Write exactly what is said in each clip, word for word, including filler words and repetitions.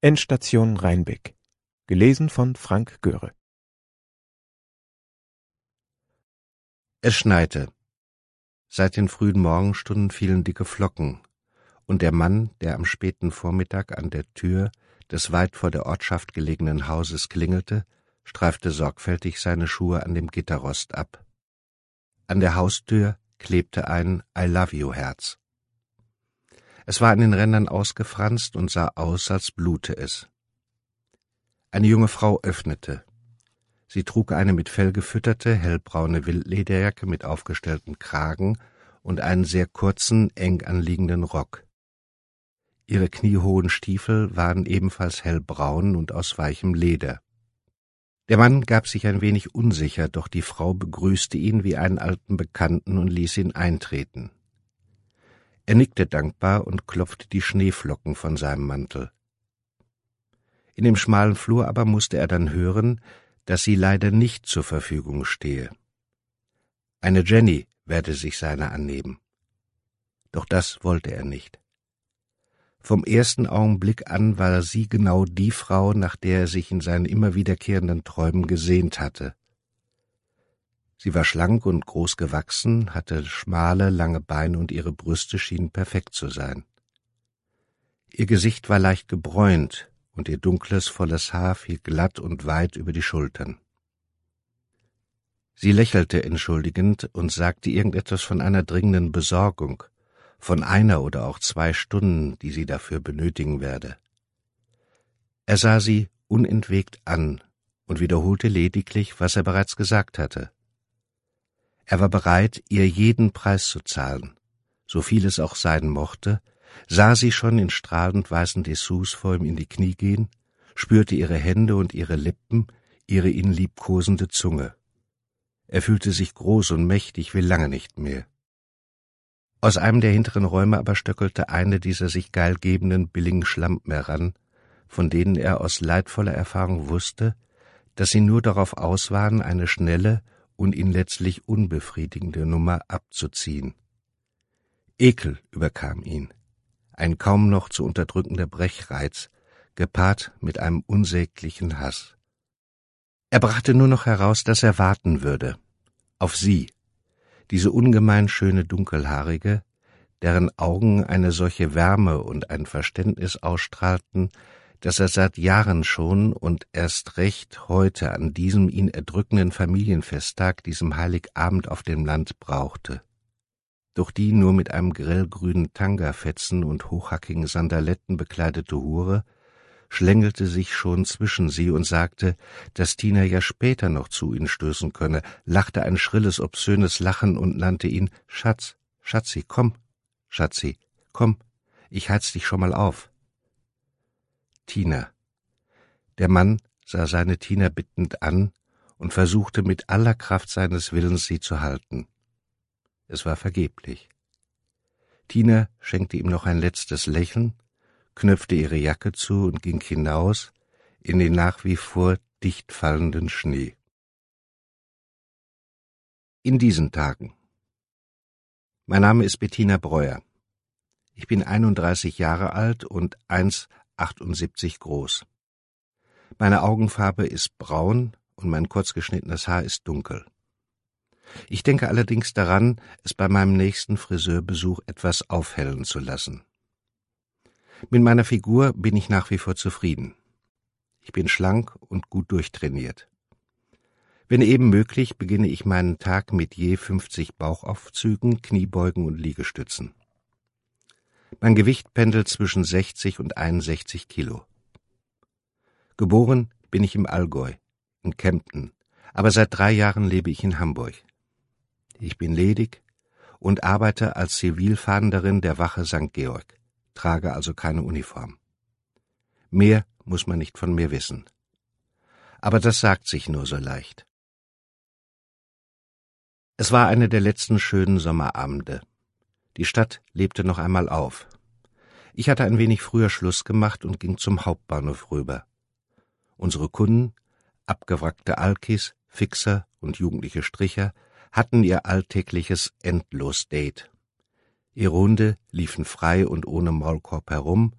Endstation Reinbek. Gelesen von Frank Göre. Es schneite. Seit den frühen Morgenstunden fielen dicke Flocken, und der Mann, der am späten Vormittag an der Tür des weit vor der Ortschaft gelegenen Hauses klingelte, streifte sorgfältig seine Schuhe an dem Gitterrost ab. An der Haustür klebte ein I love you Herz. Es war an den Rändern ausgefranst und sah aus, als blute es. Eine junge Frau öffnete. Sie trug eine mit Fell gefütterte, hellbraune Wildlederjacke mit aufgestelltem Kragen und einen sehr kurzen, eng anliegenden Rock. Ihre kniehohen Stiefel waren ebenfalls hellbraun und aus weichem Leder. Der Mann gab sich ein wenig unsicher, doch die Frau begrüßte ihn wie einen alten Bekannten und ließ ihn eintreten. Er nickte dankbar und klopfte die Schneeflocken von seinem Mantel. In dem schmalen Flur aber musste er dann hören, dass sie leider nicht zur Verfügung stehe. Eine Jenny werde sich seiner annehmen. Doch das wollte er nicht. Vom ersten Augenblick an war sie genau die Frau, nach der er sich in seinen immer wiederkehrenden Träumen gesehnt hatte. Sie war schlank und groß gewachsen, hatte schmale, lange Beine und ihre Brüste schienen perfekt zu sein. Ihr Gesicht war leicht gebräunt und ihr dunkles, volles Haar fiel glatt und weit über die Schultern. Sie lächelte entschuldigend und sagte irgendetwas von einer dringenden Besorgung, von einer oder auch zwei Stunden, die sie dafür benötigen werde. Er sah sie unentwegt an und wiederholte lediglich, was er bereits gesagt hatte. Er war bereit, ihr jeden Preis zu zahlen, so viel es auch sein mochte, sah sie schon in strahlend weißen Dessous vor ihm in die Knie gehen, spürte ihre Hände und ihre Lippen, ihre ihn liebkosende Zunge. Er fühlte sich groß und mächtig wie lange nicht mehr. Aus einem der hinteren Räume aber stöckelte eine dieser sich geilgebenden billigen Schlampen heran, von denen er aus leidvoller Erfahrung wusste, dass sie nur darauf aus waren, eine schnelle und ihn letztlich unbefriedigende Nummer abzuziehen. Ekel überkam ihn, ein kaum noch zu unterdrückender Brechreiz, gepaart mit einem unsäglichen Hass. Er brachte nur noch heraus, dass er warten würde, auf sie, diese ungemein schöne Dunkelhaarige, deren Augen eine solche Wärme und ein Verständnis ausstrahlten, dass er seit Jahren schon und erst recht heute an diesem ihn erdrückenden Familienfesttag, diesem Heiligabend auf dem Land brauchte. Doch die nur mit einem grellgrünen Tangafetzen und hochhackigen Sandaletten bekleidete Hure schlängelte sich schon zwischen sie und sagte, dass Tina ja später noch zu ihnen stößen könne, lachte ein schrilles, obszönes Lachen und nannte ihn Schatz, Schatzi, komm, Schatzi, komm, ich heiz dich schon mal auf. Tina. Der Mann sah seine Tina bittend an und versuchte mit aller Kraft seines Willens, sie zu halten. Es war vergeblich. Tina schenkte ihm noch ein letztes Lächeln, knöpfte ihre Jacke zu und ging hinaus in den nach wie vor dicht fallenden Schnee. In diesen Tagen. Mein Name ist Bettina Breuer. Ich bin einunddreißig Jahre alt und eins Komma achtundsiebzig groß. Meine Augenfarbe ist braun und mein kurzgeschnittenes Haar ist dunkel. Ich denke allerdings daran, es bei meinem nächsten Friseurbesuch etwas aufhellen zu lassen. Mit meiner Figur bin ich nach wie vor zufrieden. Ich bin schlank und gut durchtrainiert. Wenn eben möglich, beginne ich meinen Tag mit je fünfzig Bauchaufzügen, Kniebeugen und Liegestützen. Mein Gewicht pendelt zwischen sechzig und einundsechzig Kilo. Geboren bin ich im Allgäu, in Kempten, aber seit drei Jahren lebe ich in Hamburg. Ich bin ledig und arbeite als Zivilfahnderin der Wache Sankt Georg, trage also keine Uniform. Mehr muss man nicht von mir wissen. Aber das sagt sich nur so leicht. Es war einer der letzten schönen Sommerabende. Die Stadt lebte noch einmal auf. Ich hatte ein wenig früher Schluss gemacht und ging zum Hauptbahnhof rüber. Unsere Kunden, abgewrackte Alkis, Fixer und jugendliche Stricher, hatten ihr alltägliches Endlos-Date. Ihre Hunde liefen frei und ohne Maulkorb herum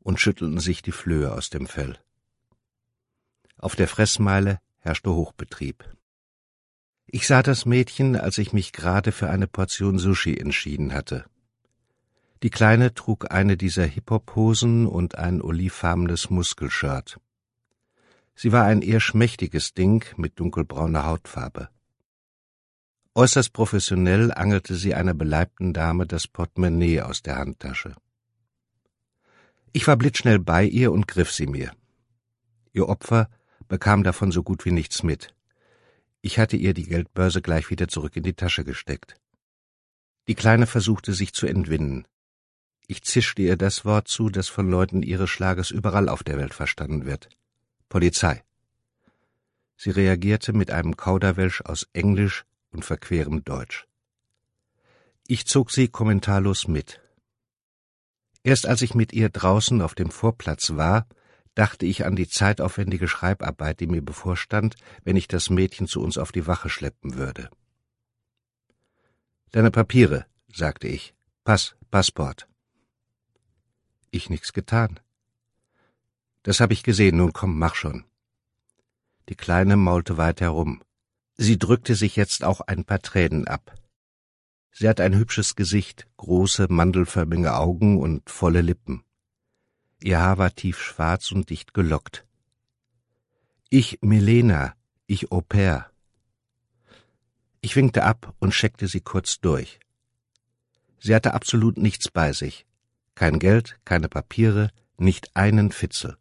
und schüttelten sich die Flöhe aus dem Fell. Auf der Fressmeile herrschte Hochbetrieb. Ich sah das Mädchen, als ich mich gerade für eine Portion Sushi entschieden hatte. Die Kleine trug eine dieser Hip-Hop-Hosen und ein olivfarbenes Muskelshirt. Sie war ein eher schmächtiges Ding mit dunkelbrauner Hautfarbe. Äußerst professionell angelte sie einer beleibten Dame das Portemonnaie aus der Handtasche. Ich war blitzschnell bei ihr und griff sie mir. Ihr Opfer bekam davon so gut wie nichts mit. Ich hatte ihr die Geldbörse gleich wieder zurück in die Tasche gesteckt. Die Kleine versuchte sich zu entwinden. Ich zischte ihr das Wort zu, das von Leuten ihres Schlages überall auf der Welt verstanden wird. Polizei. Sie reagierte mit einem Kauderwelsch aus Englisch und verquerem Deutsch. Ich zog sie kommentarlos mit. Erst als ich mit ihr draußen auf dem Vorplatz war, dachte ich an die zeitaufwendige Schreibarbeit, die mir bevorstand, wenn ich das Mädchen zu uns auf die Wache schleppen würde. »Deine Papiere«, sagte ich. »Pass, Passport.« Ich nix getan. »Das hab ich gesehen, nun komm, mach schon.« Die Kleine maulte weit herum. Sie drückte sich jetzt auch ein paar Tränen ab. Sie hat ein hübsches Gesicht, große, mandelförmige Augen und volle Lippen. Ihr Haar war tiefschwarz und dicht gelockt. »Ich, Milena, ich Au pair.« Ich winkte ab und checkte sie kurz durch. Sie hatte absolut nichts bei sich. Kein Geld, keine Papiere, nicht einen Fitzel.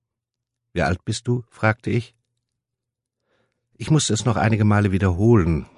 »Wie alt bist du?« fragte ich. Ich musste es noch einige Male wiederholen,